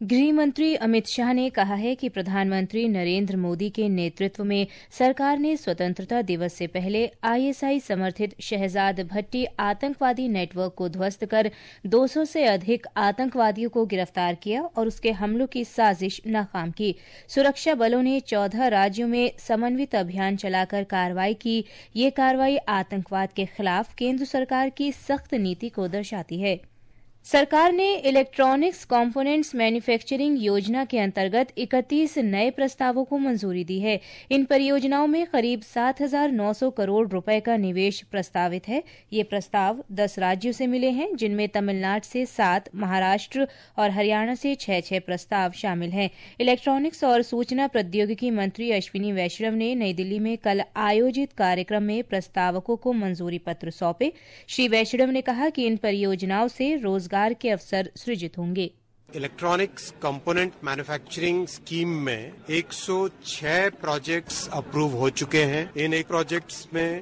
गृह मंत्री अमित शाह ने कहा है कि प्रधानमंत्री नरेंद्र मोदी के नेतृत्व में सरकार ने स्वतंत्रता दिवस से पहले आईएसआई समर्थित शहजाद भट्टी आतंकवादी नेटवर्क को ध्वस्त कर 200 से अधिक आतंकवादियों को गिरफ्तार किया और उसके हमलों की साजिश नाकाम की। सुरक्षा बलों ने 14 राज्यों में समन्वित अभियान चलाकर कार्रवाई की। ये कार्रवाई आतंकवाद के खिलाफ केंद्र सरकार की सख्त नीति को दर्शाती है। सरकार ने इलेक्ट्रॉनिक्स कंपोनेंट्स मैन्युफैक्चरिंग योजना के अंतर्गत 31 नए प्रस्तावों को मंजूरी दी है। इन परियोजनाओं में करीब 7,900 करोड़ रुपए का निवेश प्रस्तावित है। ये प्रस्ताव 10 राज्यों से मिले हैं, जिनमें तमिलनाडु से 7, महाराष्ट्र और हरियाणा से 6 प्रस्ताव शामिल हैं। इलेक्ट्रॉनिक्स और सूचना प्रौद्योगिकी मंत्री अश्विनी वैष्णव ने नई दिल्ली में कल आयोजित कार्यक्रम में प्रस्तावकों को मंजूरी पत्र सौंपे। श्री वैष्णव ने कहा कि इन परियोजनाओं से रोजगार के अवसर सृजित होंगे। इलेक्ट्रॉनिक्स कंपोनेंट मैन्युफैक्चरिंग स्कीम में 106 प्रोजेक्ट्स अप्रूव हो चुके हैं। इन एक प्रोजेक्ट्स में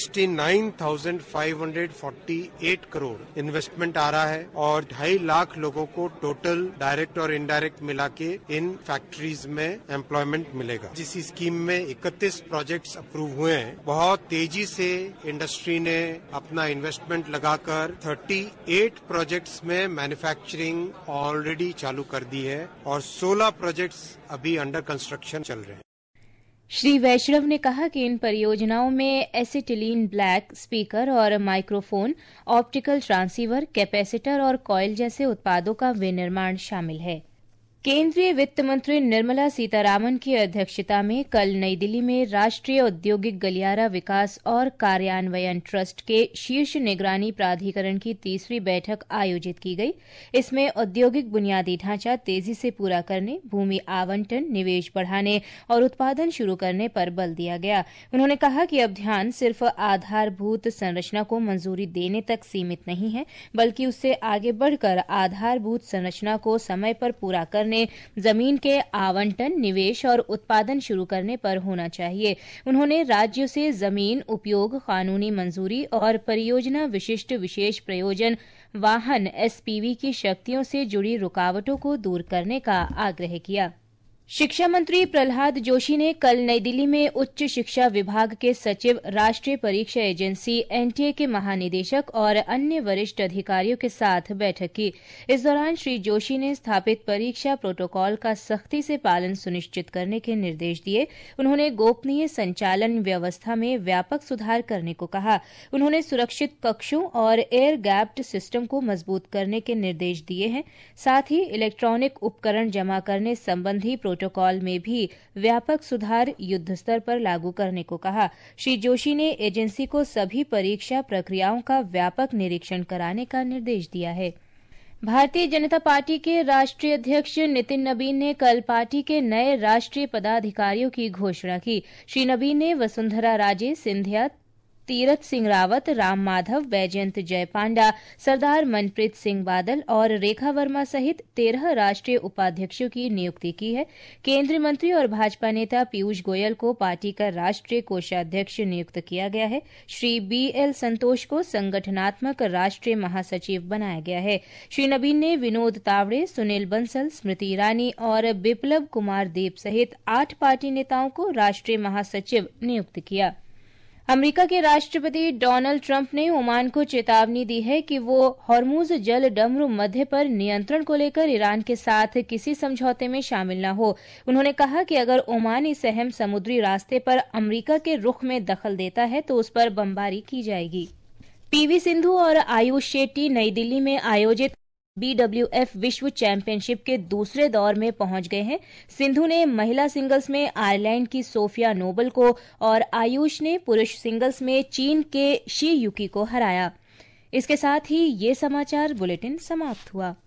69,548 करोड़ इन्वेस्टमेंट आ रहा है और 2.5 लाख लोगों को टोटल डायरेक्ट और इनडायरेक्ट मिला के इन फैक्ट्रीज में एम्प्लॉयमेंट मिलेगा। जिस स्कीम में 31 प्रोजेक्ट्स अप्रूव हुए हैं, बहुत तेजी से इंडस्ट्री ने अपना इन्वेस्टमेंट लगाकर 38 प्रोजेक्ट्स में मैन्युफैक्चरिंग ऑलरेडी चालू कर दी है और 16 प्रोजेक्ट्स अभी अंडर कंस्ट्रक्शन चल रहे हैं। श्री वैष्णव ने कहा कि इन परियोजनाओं में एसिटिलीन ब्लैक स्पीकर और माइक्रोफोन, ऑप्टिकल ट्रांसीवर, कैपेसिटर और कॉइल जैसे उत्पादों का विनिर्माण शामिल है। केंद्रीय वित्त मंत्री निर्मला सीतारामन की अध्यक्षता में कल नई दिल्ली में राष्ट्रीय औद्योगिक गलियारा विकास और कार्यान्वयन ट्रस्ट के शीर्ष निगरानी प्राधिकरण की 3री बैठक आयोजित की गई। इसमें औद्योगिक बुनियादी ढांचा तेजी से पूरा करने, भूमि आवंटन, निवेश बढ़ाने और उत्पादन शुरू करने पर बल दिया गया। उन्होंने कहा कि अब ध्यान सिर्फ आधारभूत संरचना को मंजूरी देने तक सीमित नहीं है, बल्कि उससे आगे बढ़कर आधारभूत संरचना को समय पर पूरा करने, जमीन के आवंटन, निवेश और उत्पादन शुरू करने पर होना चाहिए। उन्होंने राज्यों से जमीन उपयोग, कानूनी मंजूरी और परियोजना विशिष्ट विशेष प्रयोजन वाहन एसपीवी की शक्तियों से जुड़ी रुकावटों को दूर करने का आग्रह किया। शिक्षा मंत्री प्रहलाद जोशी ने कल नई दिल्ली में उच्च शिक्षा विभाग के सचिव, राष्ट्रीय परीक्षा एजेंसी एनटीए के महानिदेशक और अन्य वरिष्ठ अधिकारियों के साथ बैठक की। इस दौरान श्री जोशी ने स्थापित परीक्षा प्रोटोकॉल का सख्ती से पालन सुनिश्चित करने के निर्देश दिए। उन्होंने गोपनीय संचालन व्यवस्था में व्यापक सुधार करने को कहा। उन्होंने सुरक्षित कक्षों और एयर गैप्ड सिस्टम को मजबूत करने के निर्देश दिए हैं। साथ ही इलेक्ट्रॉनिक उपकरण जमा करने संबंधी प्रोटोकॉल में भी व्यापक सुधार युद्ध स्तर पर लागू करने को कहा। श्री जोशी ने एजेंसी को सभी परीक्षा प्रक्रियाओं का व्यापक निरीक्षण कराने का निर्देश दिया है। भारतीय जनता पार्टी के राष्ट्रीय अध्यक्ष नितिन नबीन ने कल पार्टी के नए राष्ट्रीय पदाधिकारियों की घोषणा की। श्री नबीन ने वसुंधरा राजे सिंधिया, तीरथ सिंह रावत, राम माधव, बैजयंत जय पांडा, सरदार मनप्रीत सिंह बादल और रेखा वर्मा सहित 13 राष्ट्रीय उपाध्यक्षों की नियुक्ति की है। केंद्रीय मंत्री और भाजपा नेता पीयूष गोयल को पार्टी का राष्ट्रीय कोषाध्यक्ष नियुक्त किया गया है। श्री बीएल संतोष को संगठनात्मक राष्ट्रीय महासचिव बनाया गया है। श्री नबीन ने विनोद तावड़े, सुनील बंसल, स्मृति ईरानी और बिप्लब कुमार देब सहित 8 पार्टी नेताओं को राष्ट्रीय महासचिव नियुक्त किया। अमेरिका के राष्ट्रपति डोनाल्ड ट्रंप ने ओमान को चेतावनी दी है कि वो हॉर्मुज जल डमरू मध्य पर नियंत्रण को लेकर ईरान के साथ किसी समझौते में शामिल न हो। उन्होंने कहा कि अगर ओमान इस अहम समुद्री रास्ते पर अमेरिका के रुख में दखल देता है तो उस पर बमबारी की जाएगी। पीवी सिंधु और आयुष शेट्टी नई दिल्ली में आयोजित BWF विश्व चैंपियनशिप के दूसरे दौर में पहुंच गए हैं। सिंधु ने महिला सिंगल्स में आयरलैंड की सोफिया नोबल को और आयुष ने पुरुष सिंगल्स में चीन के शी युकी को हराया। इसके साथ ही ये समाचार बुलेटिन समाप्त हुआ।